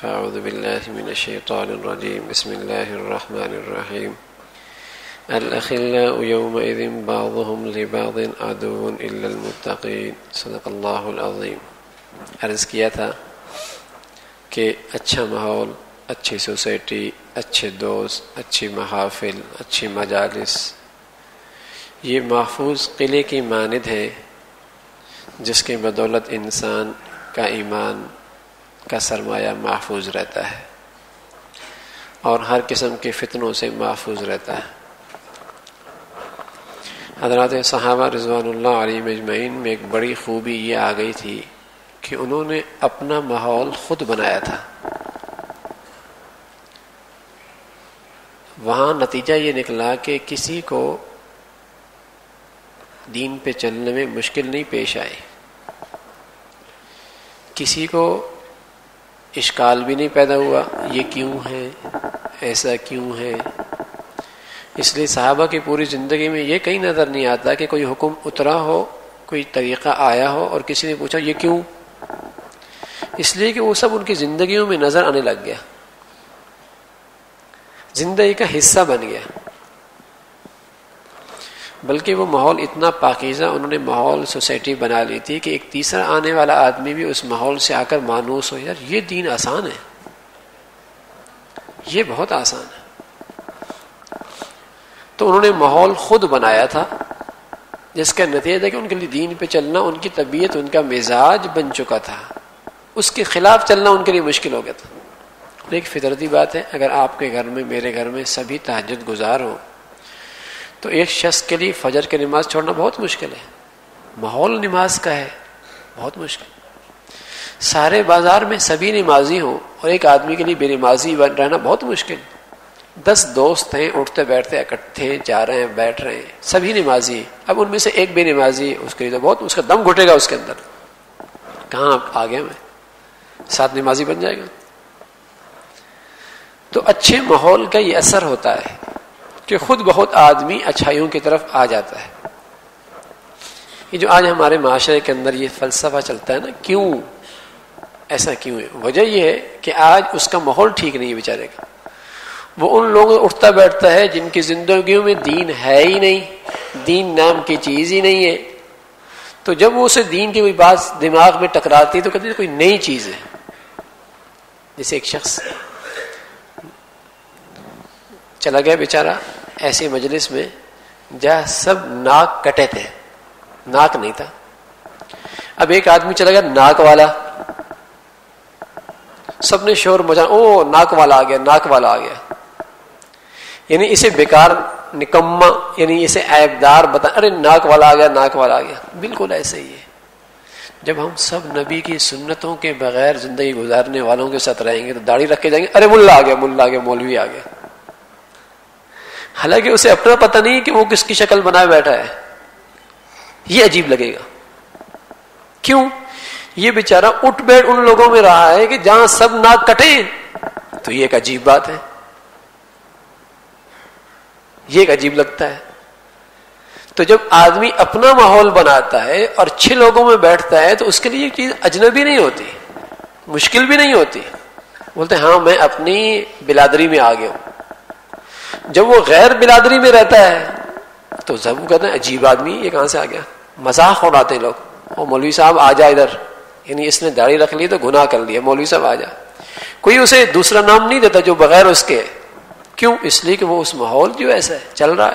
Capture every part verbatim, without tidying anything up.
فاعوذ باللہ من الشیطان الرجیم بسم اللہ الرحمن الرحیم الاخلاء یومئذ بعضهم لبعض عدو الا المتقین صدق اللہ العظیم. عرض کیا تھا کہ اچھا ماحول، اچھی سوسائٹی، اچھے دوست، اچھی محافل، اچھی مجالس، یہ محفوظ قلعے کی مانند ہے جس کی بدولت انسان کا ایمان کا سرمایہ محفوظ رہتا ہے اور ہر قسم کے فتنوں سے محفوظ رہتا ہے. حضرات صحابہ رضوان اللہ علیہم اجمعین میں ایک بڑی خوبی یہ آ گئی تھی کہ انہوں نے اپنا ماحول خود بنایا تھا. وہاں نتیجہ یہ نکلا کہ کسی کو دین پہ چلنے میں مشکل نہیں پیش آئی، کسی کو اشکال بھی نہیں پیدا ہوا یہ کیوں ہے، ایسا کیوں ہے. اس لیے صحابہ کی پوری زندگی میں یہ کہیں نظر نہیں آتا کہ کوئی حکم اترا ہو، کوئی طریقہ آیا ہو اور کسی نے پوچھا یہ کیوں. اس لیے کہ وہ سب ان کی زندگیوں میں نظر آنے لگ گیا، زندگی کا حصہ بن گیا. بلکہ وہ ماحول اتنا پاکیزہ انہوں نے ماحول سوسائٹی بنا لی تھی کہ ایک تیسرا آنے والا آدمی بھی اس ماحول سے آ کر مانوس ہو، یار یہ دین آسان ہے، یہ بہت آسان ہے. تو انہوں نے ماحول خود بنایا تھا جس کا نتیجہ تھا کہ ان کے لیے دین پہ چلنا، ان کی طبیعت، ان کا مزاج بن چکا تھا، اس کے خلاف چلنا ان کے لیے مشکل ہو گیا تھا. اور ایک فطرتی بات ہے، اگر آپ کے گھر میں، میرے گھر میں سبھی تہجد گزار ہوں تو ایک شخص کے لیے فجر کی نماز چھوڑنا بہت مشکل ہے. ماحول نماز کا ہے، بہت مشکل. سارے بازار میں سبھی نمازی ہوں اور ایک آدمی کے لیے بے نمازی رہنا بہت مشکل. دس دوست ہیں، اٹھتے بیٹھتے اکٹھے جا رہے ہیں، بیٹھ رہے ہیں، سبھی نمازی. اب ان میں سے ایک بے نمازی، اس کے لیے تو بہت، اس کا دم گھٹے گا اس کے اندر. کہاں آ گیا میں، ساتھ نمازی بن جائے گا. تو اچھے ماحول کا یہ اثر ہوتا ہے کہ خود بہت آدمی اچھائیوں کی طرف آ جاتا ہے. یہ جو آج ہمارے معاشرے کے اندر یہ فلسفہ چلتا ہے نا، کیوں ایسا کیوں ہے، وجہ یہ ہے کہ آج اس کا ماحول ٹھیک نہیں ہے بیچارے کا. وہ ان لوگوں اٹھتا بیٹھتا ہے جن کی زندگیوں میں دین ہے ہی نہیں، دین نام کی چیز ہی نہیں ہے. تو جب وہ اسے دین کی کوئی بات دماغ میں ٹکراتی ہے تو کہتے ہیں کوئی نئی چیز ہے. جیسے ایک شخص چلا گیا بیچارہ ایسی مجلس میں جہاں سب ناک کٹے تھے، ناک نہیں تھا. اب ایک آدمی چلا گیا ناک والا، سب نے شور مچا، او ناک والا آ گیا، ناک والا آ گیا. یعنی اسے بیکار، نکما، یعنی اسے عیبدار بتا، ارے ناک والا آ گیا، ناک والا آ گیا. بالکل ایسے ہی ہے. جب ہم سب نبی کی سنتوں کے بغیر زندگی گزارنے والوں کے ساتھ رہیں گے تو داڑھی رکھ کے جائیں گے، ارے ملا آ گیا، ملا آ گیا، مولوی آ گیا. حالانکہ اسے اپنا پتہ نہیں کہ وہ کس کی شکل بنائے بیٹھا ہے. یہ عجیب لگے گا. کیوں؟ یہ بیچارہ اٹھ بیٹھ ان لوگوں میں رہا ہے کہ جہاں سب ناک کٹے، تو یہ ایک عجیب بات ہے، یہ ایک عجیب لگتا ہے. تو جب آدمی اپنا ماحول بناتا ہے اور چھ لوگوں میں بیٹھتا ہے تو اس کے لیے یہ چیز اجنبی نہیں ہوتی، مشکل بھی نہیں ہوتی. بولتے ہیں ہاں میں اپنی بلادری میں آ گیا ہوں. جب وہ غیر بلادری میں رہتا ہے تو سب کہتے ہیں عجیب آدمی، یہ کہاں سے آ گیا. مذاق اڑاتے ہیں لوگ، او مولوی صاحب آ جا ادھر، یعنی اس نے داڑھی رکھ لی تو گناہ کر لیا، مولوی صاحب آ جا. کوئی اسے دوسرا نام نہیں دیتا جو بغیر اس کے. کیوں؟ اس لیے کہ وہ اس ماحول جو ایسا ہے چل رہا ہے.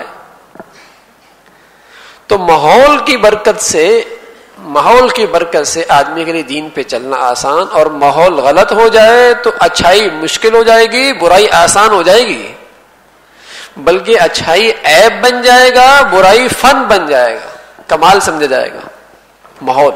تو ماحول کی برکت سے ماحول کی برکت سے آدمی کے لیے دین پہ چلنا آسان، اور ماحول غلط ہو جائے تو اچھائی مشکل ہو جائے گی، برائی آسان ہو جائے گی. بلکہ اچھائی عیب بن جائے گا، برائی فن بن جائے گا، کمال سمجھا جائے گا ماحول.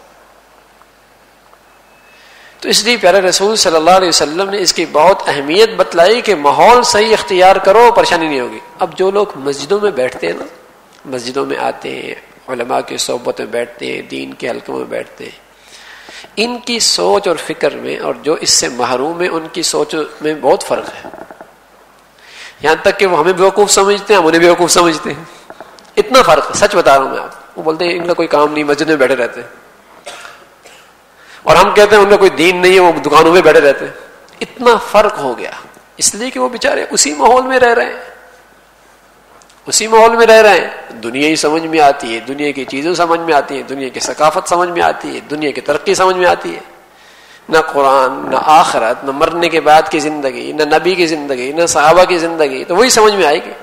تو اس لیے پیارے رسول صلی اللہ علیہ وسلم نے اس کی بہت اہمیت بتلائی کہ ماحول صحیح اختیار کرو، پریشانی نہیں ہوگی. اب جو لوگ مسجدوں میں بیٹھتے ہیں نا، مسجدوں میں آتے ہیں، علماء کی صحبت میں بیٹھتے ہیں، دین کے حلقوں میں بیٹھتے ہیں، ان کی سوچ اور فکر میں اور جو اس سے محروم ہے ان کی سوچ میں بہت فرق ہے. یہاں تک کہ وہ ہمیں بیوقوف سمجھتے ہیں، ہم انہیں بیوقوف سمجھتے ہیں. اتنا فرق ہے، سچ بتا رہا ہوں میں آپ. وہ بولتے ہیں ان کا کوئی کام نہیں، مسجد میں بیٹھے رہتے ہیں، اور ہم کہتے ہیں ان کا کوئی دین نہیں ہے، وہ دکانوں میں بیٹھے رہتے ہیں. اتنا فرق ہو گیا، اس لیے کہ وہ بیچارے اسی ماحول میں رہ رہے ہیں، اسی ماحول میں رہ رہے ہیں، دنیا ہی سمجھ میں آتی ہے، دنیا کی چیزیں سمجھ میں آتی ہیں، دنیا کی ثقافت سمجھ میں آتی ہے، دنیا کی ترقی سمجھ میں آتی ہے، نہ قرآن، نہ آخرت، نہ مرنے کے بعد کی زندگی، نہ نبی کی زندگی، نہ صحابہ کی زندگی، تو وہی سمجھ میں آئے گی۔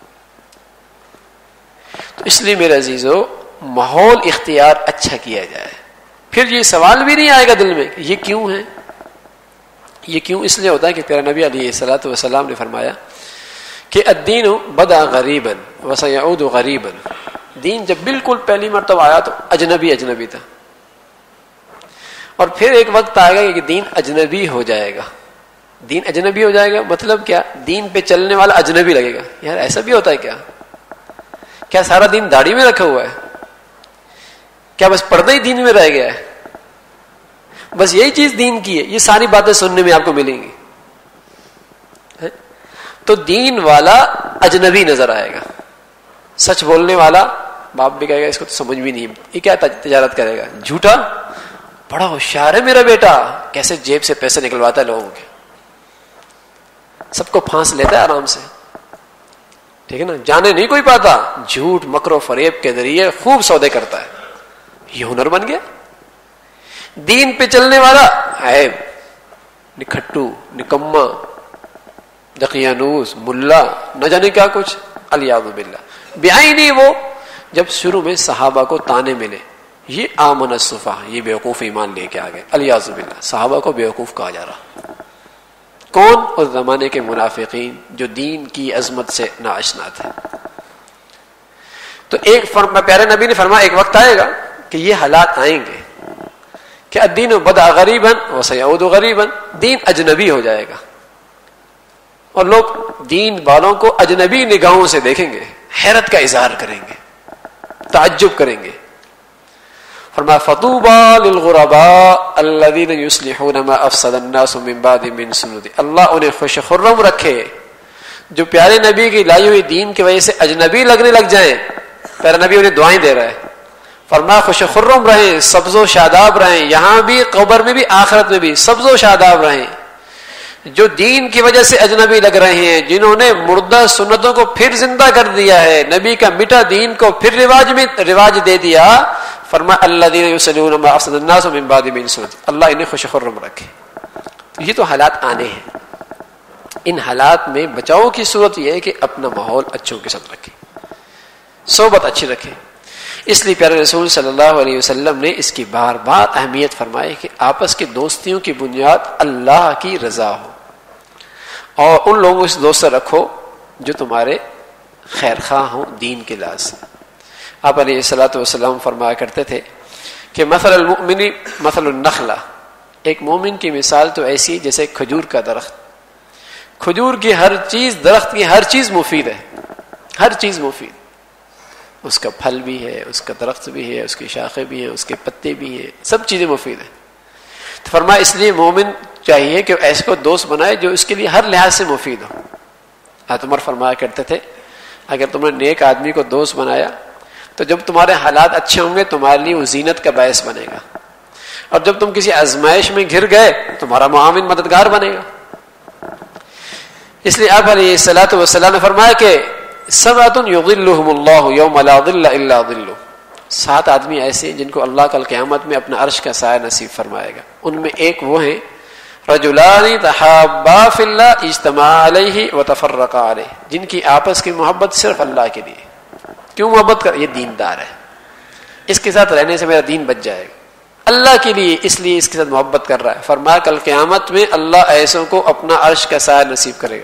تو اس لیے میرے عزیزو، ماحول اختیار اچھا کیا جائے، پھر یہ سوال بھی نہیں آئے گا دل میں کہ یہ کیوں ہے، یہ کیوں اس لیے ہوتا ہے کہ پیارے نبی علیہ الصلوۃ والسلام نے فرمایا کہ الدین بدا غریبا وسیعود غریبا، دین جب بالکل پہلی مرتبہ آیا تو اجنبی اجنبی تھا، اور پھر ایک وقت آئے گا کہ دین اجنبی ہو جائے گا۔ دین اجنبی ہو جائے گا مطلب کیا؟ دین پہ چلنے والا اجنبی لگے گا۔ یار ایسا بھی ہوتا ہے کیا؟ کیا سارا دین داڑھی میں رکھا ہوا ہے؟ کیا بس پردہ ہی دین میں رہ گیا ہے؟ بس یہی چیز دین کی ہے؟ یہ ساری باتیں سننے میں آپ کو ملیں گی۔ تو دین والا اجنبی نظر آئے گا، سچ بولنے والا باپ بھی کہے گا اس کو تو سمجھ بھی نہیں، یہ کیا تجارت کرے گا، جھوٹا بڑا ہوشیار ہے میرا بیٹا، کیسے جیب سے پیسے نکلواتا ہے لوگوں کے، سب کو پھانس لیتا ہے آرام سے، ٹھیک ہے نا، جانے نہیں کوئی پاتا، جھوٹ مکر و فریب کے ذریعے خوب سودے کرتا ہے، یہ ہنر بن گیا۔ دین پہ چلنے والا عیب، نکھٹو، نکما، دقیانوس، ملا، نہ جانے کیا کچھ، الیاذ باللہ۔ بعینی وہ جب شروع میں صحابہ کو تانے ملے، یہ آمن الصفحاء، یہ بیوقوف ایمان لے کے آ گئے، الیاذ باللہ، صحابہ کو بیوقوف کہا جا رہا۔ کون؟ اس زمانے کے منافقین جو دین کی عظمت سے ناآشنا تھے۔ تو ایک فرما پیارے نبی نے فرمایا ایک وقت آئے گا کہ یہ حالات آئیں گے کہ الدین بدا غریبا وسیعود غریبا، دین اجنبی ہو جائے گا اور لوگ دین والوں کو اجنبی نگاہوں سے دیکھیں گے، حیرت کا اظہار کریں گے، تعجب کریں گے۔ فرمایا فطوبى للغرباء الذين يصلحون ما افسد الناس من بعد من سنت، اللہ انہیں خوش خرم رکھے جو پیارے نبی کی لائی ہوئی دین کی وجہ سے اجنبی لگنے لگ جائیں۔ پیارے نبی انہیں دعائیں دے رہا ہے، فرمایا خوش خرم رہیں، سبز و شاداب رہیں، یہاں بھی قبر میں بھی آخرت میں بھی سبز و شاداب رہیں۔ جو دین کی وجہ سے اجنبی لگ رہے ہیں، جنہوں نے مردہ سنتوں کو پھر زندہ کر دیا ہے، نبی کا مٹا دین کو پھر رواج میں رواج دے دیا، فرمایا الذین یصلون ما افسد الناس من بعد من سنت، اللہ انہیں خوش خرم رکھے۔ یہ تو حالات آنے ہیں، ان حالات میں بچاؤ کی صورت یہ ہے کہ اپنا ماحول اچھوں کے ساتھ رکھے، صحبت اچھی رکھے۔ اس لیے پیارے رسول صلی اللہ علیہ وسلم نے اس کی بار بار اہمیت فرمائی کہ آپس کی دوستیوں کی بنیاد اللہ کی رضا ہو، اور ان لوگوں سے دوست رکھو جو تمہارے خیر خواہ ہوں دین کے لحاظ سے۔ آپ علیہ الصلوۃ والسلام فرمایا کرتے تھے کہ مثل المؤمن مثل النخلہ، ایک مومن کی مثال تو ایسی ہے جیسے کھجور کا درخت، کھجور کی ہر چیز، درخت کی ہر چیز مفید ہے، ہر چیز مفید، اس کا پھل بھی ہے، اس کا درخت بھی ہے، اس کی شاخیں بھی ہیں، اس کے پتے بھی ہیں، سب چیزیں مفید ہیں۔ تو فرمایا اس لیے مومن چاہیے کہ ایسے کو دوست بنائے جو اس کے لیے ہر لحاظ سے مفید ہو۔ حضرت عمر فرمایا کرتے تھے اگر تم نے نیک آدمی کو دوست بنایا تو جب تمہارے حالات اچھے ہوں گے تمہارے لیے وہ زینت کا باعث بنے گا، اور جب تم کسی آزمائش میں گر گئے تمہارا معاون مددگار بنے گا۔ اس لیے آپ علیہ الصلوۃ والسلام نے فرمایا کہ سبعۃ یظلھم اللہ یوم لا ظل الا ظلہ، سات آدمی ایسے ہیں جن کو اللہ کل قیامت میں اپنا عرش کا سایہ نصیب فرمائے گا۔ ان میں ایک وہ ہیں رجلان تحابا فی اللہ اجتمعا علیہ وتفرقا علیہ، جن کی آپس کی محبت صرف اللہ کے لیے۔ کیوں محبت کر؟ یہ دیندار ہے، اس کے ساتھ رہنے سے میرا دین بچ جائے گا، اللہ کے لیے اس لیے اس کے ساتھ محبت کر رہا ہے۔ فرمایا کل قیامت میں اللہ ایسوں کو اپنا عرش کا سایہ نصیب کرے گا۔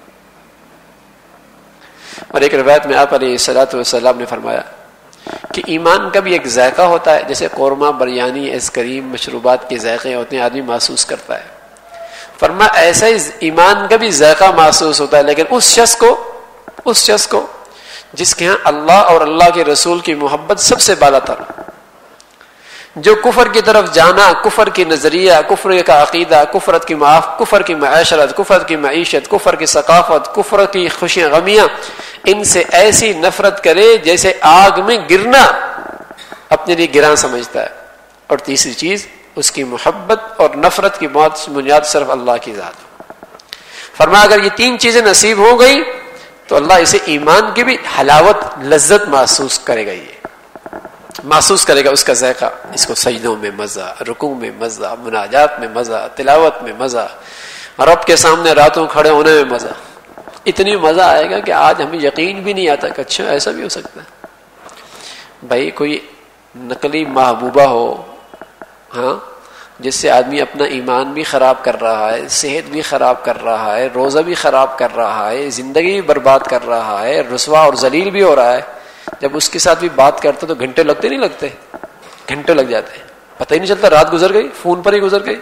اور ایک روایت میں آپ علیہ الصلوۃ والسلام نے فرمایا کہ ایمان کا بھی ایک ذائقہ ہوتا ہے، جیسے قورمہ، بریانی، ایس کریم، مشروبات کے ذائقے ہوتے ہیں، آدمی محسوس کرتا ہے۔ فرمایا ایسا ہی ایمان کا بھی ذائقہ محسوس ہوتا ہے، لیکن اس شخص کو اس شخص کو جس کے ہاں اللہ اور اللہ کے رسول کی محبت سب سے بالا تر، جو کفر کی طرف جانا، کفر کی نظریہ، کفر کا عقیدہ، کفر کی معاف کفر کی معاشرت، کفر کی معیشت، کفر کی ثقافت، کفر کی خوشیاں غمیاں، ان سے ایسی نفرت کرے جیسے آگ میں گرنا اپنے لیے گراں سمجھتا ہے۔ اور تیسری چیز اس کی محبت اور نفرت کی بنیاد صرف اللہ کی ذات. فرمایا اگر یہ تین چیزیں نصیب ہو گئی تو اللہ اسے ایمان کی بھی حلاوت لذت محسوس کرے گا، یہ محسوس کرے گا اس کا ذائقہ. اس کو سجدوں میں مزہ، رکوع میں مزہ، مناجات میں مزہ، تلاوت میں مزہ، رب کے سامنے راتوں کھڑے ہونے میں مزہ. اتنی مزہ آئے گا کہ آج ہمیں یقین بھی نہیں آتا کہ اچھا ایسا بھی ہو سکتا ہے. بھائی کوئی نقلی محبوبہ ہو ہاں جس سے آدمی اپنا ایمان بھی خراب کر رہا ہے، صحت بھی خراب کر رہا ہے، روزہ بھی خراب کر رہا ہے، زندگی بھی برباد کر رہا ہے، رسوا اور ذلیل بھی ہو رہا ہے، جب اس کے ساتھ بھی بات کرتے تو گھنٹے لگتے نہیں لگتے؟ گھنٹے لگ جاتے ہیں، پتہ ہی نہیں چلتا رات گزر گئی، فون پر ہی گزر گئی.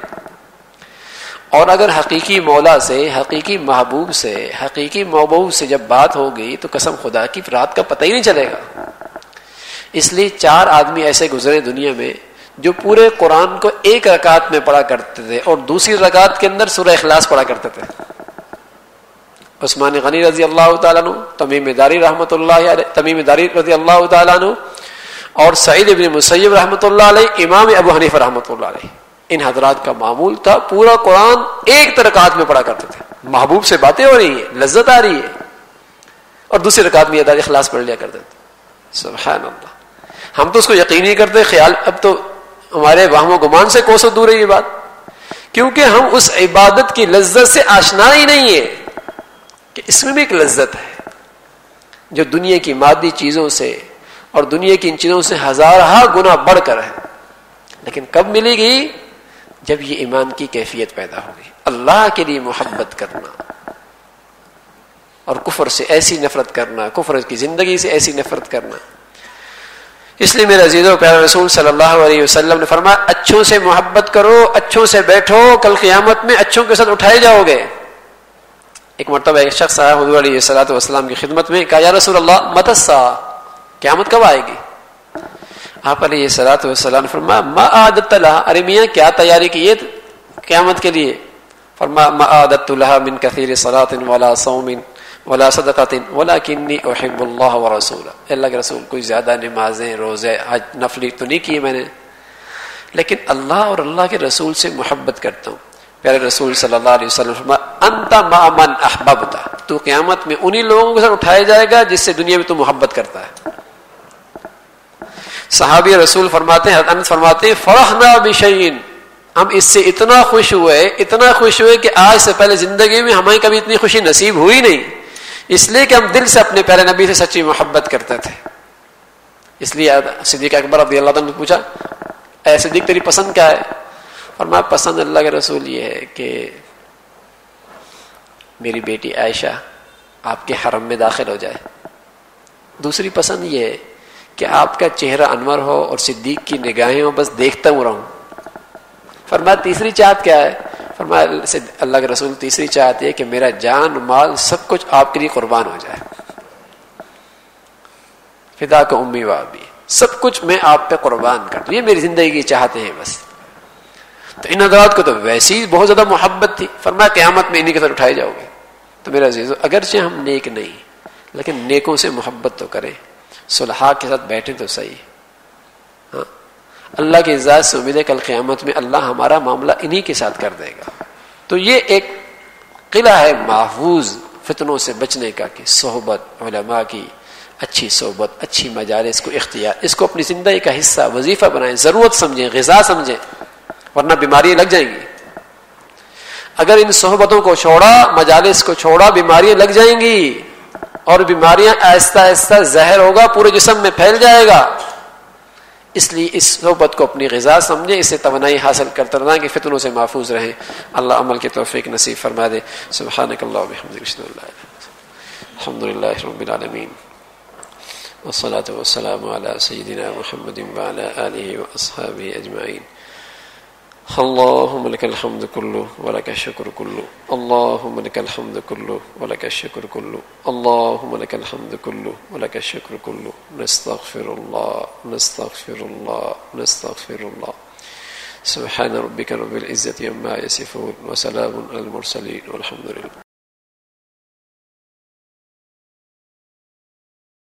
اور اگر حقیقی مولا سے، حقیقی محبوب سے، حقیقی محبوب سے جب بات ہوگی تو قسم خدا کی رات کا پتہ ہی نہیں چلے گا. اس لیے چار آدمی ایسے گزرے دنیا میں جو پورے قرآن کو ایک رکعت میں پڑھا کرتے تھے اور دوسری رکعت کے اندر سورہ اخلاص پڑھا کرتے تھے. عثمان غنی رضی اللہ تعالیٰ عنہ، تمیم داری رحمۃ اللہ علیہ، تمیم داری رضی اللہ تعالیٰ عنہ، اور سعید بن مسیب رحمۃ اللہ علیہ، امام ابو حنیفہ رحمۃ اللہ علیہ. ان حضرات کا معمول تھا پورا قرآن ایک رکعت میں پڑھا کرتے تھے. محبوب سے باتیں ہو رہی ہیں، لذت آ رہی ہے، اور دوسری رکعت میں ادار اخلاص پڑھ لیا کرتے تھے. سبحان اللہ. ہم تو اس کو یقین نہیں کرتے، خیال اب تو ہمارے وہم و گمان سے کوسوں دور ہے یہ بات، کیونکہ ہم اس عبادت کی لذت سے آشنا ہی نہیں ہے کہ اس میں بھی ایک لذت ہے جو دنیا کی مادی چیزوں سے اور دنیا کی ان چیزوں سے ہزارہ گنا بڑھ کر ہے. لیکن کب ملے گی؟ جب یہ ایمان کی کیفیت پیدا ہوگی، اللہ کے لیے محبت کرنا اور کفر سے ایسی نفرت کرنا، کفر کی زندگی سے ایسی نفرت کرنا. اس لیے میرے عزیزو پیارے رسول صلی اللہ علیہ وسلم نے فرمایا اچھوں سے محبت کرو، اچھوں سے بیٹھو، کل قیامت میں اچھوں کے ساتھ اٹھائے جاؤ گے. ایک مرتبہ ایک شخص آیا حضور علیہ الصلوۃ والسلام کی خدمت میں، کہا یا رسول اللہ متی الساعہ، قیامت کب آئے گی؟ آپ علیہ الصلوۃ والسلام نے فرمایا ما اعددت لها، ارے میاں کیا تیاری کی ہے قیامت کے لیے؟ فرمایا ما اعددت لها من كثير صلاة ولا صوم ولا صدقة ولكني احب الله ورسوله. اللہ کے رسول کوئی زیادہ نمازیں، روزے، حج، نفلی تو نہیں کیے میں نے، لیکن اللہ اور اللہ کے رسول سے محبت کرتا ہوں. پیارے رسول صلی اللہ علیہ وسلم فرمایا انت مع من احببت، تو قیامت میں انہی لوگوں کے ساتھ اٹھایا جائے گا جس سے دنیا میں تو محبت کرتا ہے. صحابی رسول فرماتے ہیں، انس فرماتے ہیں فرحنا بشیء، ہم اس سے اتنا خوش ہوئے اتنا خوش ہوئے کہ آج سے پہلے زندگی میں ہمیں کبھی اتنی خوشی نصیب ہوئی نہیں، اس لیے کہ ہم دل سے اپنے پیارے نبی سے سچی محبت کرتے تھے. اس لیے صدیق اکبر رضی اللہ عنہ نے پوچھا اے صدیق تیری پسند کیا ہے؟ فرمایا پسند اللہ کے رسول یہ ہے کہ میری بیٹی عائشہ آپ کے حرم میں داخل ہو جائے. دوسری پسند یہ ہے کہ آپ کا چہرہ انور ہو اور صدیق کی نگاہیں ہوں، بس دیکھتا ہوں رہوں. فرمایا تیسری چاہت کیا ہے؟ فرمایا اللہ کے رسول تیسری چاہت ہے کہ میرا جان مال سب کچھ آپ کے لیے قربان ہو جائے. فدا کا امی و ابی، سب کچھ میں آپ پہ قربان کر دوں، یہ میری زندگی کی چاہتے ہیں بس. تو ان حضرات کو تو ویسے ہی بہت زیادہ محبت تھی. فرمایا قیامت میں انہی کے ساتھ اٹھائے جاؤ گے. تو میرا عزیزو اگرچہ ہم نیک نہیں لیکن نیکوں سے محبت تو کریں، صلحاء کے ساتھ بیٹھیں تو صحیح. ہاں اللہ کی ذات سے امید ہے کل قیامت میں اللہ ہمارا معاملہ انہی کے ساتھ کر دے گا. تو یہ ایک قلعہ ہے محفوظ فتنوں سے بچنے کا کہ صحبت علماء کی، اچھی صحبت، اچھی مجالس کو اختیار، اس کو اپنی زندگی کا حصہ وظیفہ بنائیں، ضرورت سمجھیں، غذا سمجھیں، ورنہ بیماریاں لگ جائیں گی. اگر ان صحبتوں کو چھوڑا، مجالس کو چھوڑا، بیماریاں لگ جائیں گی اور بیماریاں آہستہ آہستہ زہر ہوگا پورے جسم میں پھیل جائے گا. اس لیے اس صحبت کو اپنی غذا سمجھیں، اسے توانائی حاصل کرتے رہیں کہ فتنوں سے محفوظ رہیں. اللہ عمل کی توفیق نصیب فرما دے. سبحانک اللہ و بحمدک اشہد ان لا الہ الا انت الحمدللہ رب العالمین والصلاة والسلام علی سیدنا محمد وعلی آلہ واصحابہ اجمعین. اللهم لك الحمد كله ولك الشكر كله، اللهم لك الحمد كله ولك الشكر كله، اللهم لك الحمد كله ولك الشكر كله. نستغفر الله نستغفر الله نستغفر الله. سبحان ربك رب العزة عما يصفون وسلام على المرسلين والحمد لله.